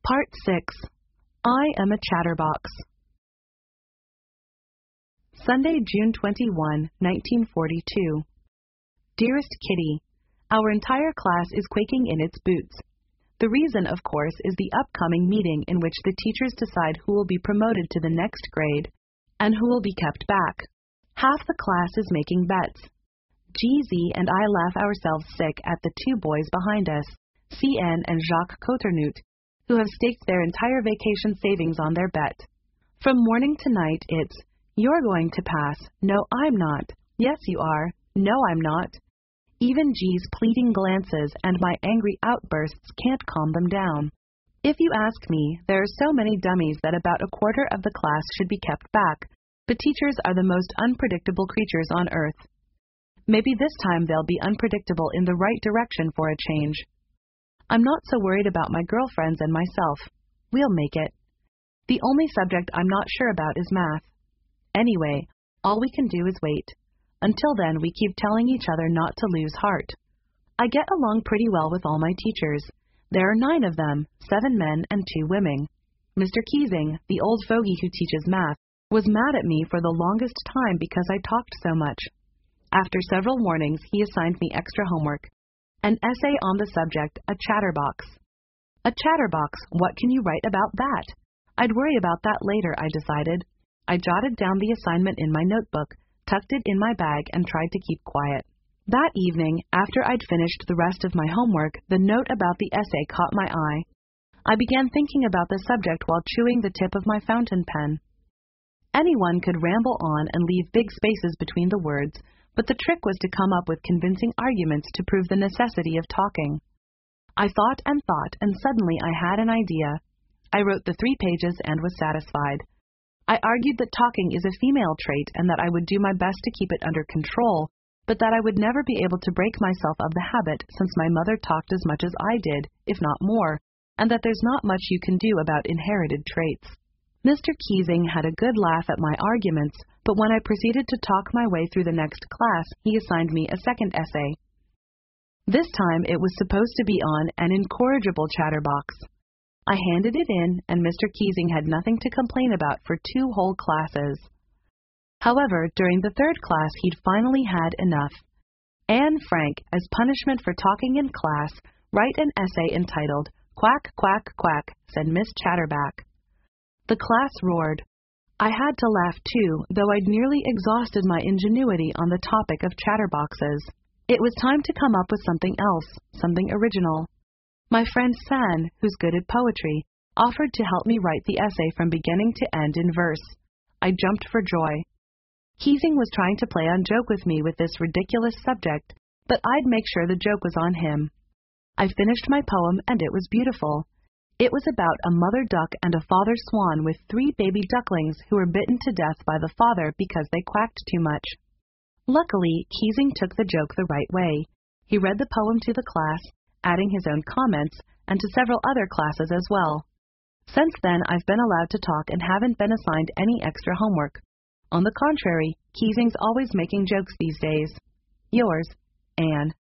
Part 6. I am a chatterbox. Sunday, June 21, 1942. Dearest Kitty, our entire class is quaking in its boots. The reason, of course, is the upcoming meeting in which the teachers decide who will be promoted to the next grade and who will be kept back. Half the class is making bets. GZ and I laugh ourselves sick at the two boys behind us, CN and Jacques Coternut, who have staked their entire vacation savings on their bet. From morning to night, it's, "You're going to pass. No, I'm not. Yes, you are. No, I'm not." Even G's pleading glances and my angry outbursts can't calm them down. If you ask me, there are so many dummies that about a quarter of the class should be kept back, but teachers are the most unpredictable creatures on earth. Maybe this time they'll be unpredictable in the right direction for a change. I'm not so worried about my girlfriends and myself. We'll make it. The only subject I'm not sure about is math. Anyway, all we can do is wait. Until then, we keep telling each other not to lose heart. I get along pretty well with all my teachers. There are 9 of them, 7 men and 2 women. Mr. Keesing, the old fogey who teaches math, was mad at me for the longest time because I talked so much. After several warnings, he assigned me extra homework. An essay on the subject, a chatterbox. A chatterbox, what can you write about that? I'd worry about that later, I decided. I jotted down the assignment in my notebook, tucked it in my bag, and tried to keep quiet. That evening, after I'd finished the rest of my homework, the note about the essay caught my eye. I began thinking about the subject while chewing the tip of my fountain pen. Anyone could ramble on and leave big spaces between the words, but the trick was to come up with convincing arguments to prove the necessity of talking. I thought, and suddenly I had an idea. I wrote the 3 pages and was satisfied. I argued that talking is a female trait and that I would do my best to keep it under control, but that I would never be able to break myself of the habit since my mother talked as much as I did, if not more, and that there's not much you can do about inherited traits. Mr. Keesing had a good laugh at my arguments, but when I proceeded to talk my way through the next class, he assigned me a second essay. This time it was supposed to be on an incorrigible chatterbox. I handed it in, and Mr. Keesing had nothing to complain about for 2 whole classes. However, during the 3rd class, he'd finally had enough. "Anne Frank, as punishment for talking in class, write an essay entitled, 'Quack, Quack, Quack,'" said Miss Chatterback. The class roared. I had to laugh too, though I'd nearly exhausted my ingenuity on the topic of chatterboxes. It was time to come up with something else, something original. My friend San, who's good at poetry, offered to help me write the essay from beginning to end in verse. I jumped for joy. Keesing was trying to play on joke with me with this ridiculous subject, but I'd make sure the joke was on him. I finished my poem, and it was beautiful. It was about a mother duck and a father swan with 3 baby ducklings who were bitten to death by the father because they quacked too much. Luckily, Keesing took the joke the right way. He read the poem to the class, adding his own comments, and to several other classes as well. Since then, I've been allowed to talk and haven't been assigned any extra homework. On the contrary, Keesing's always making jokes these days. Yours, Anne.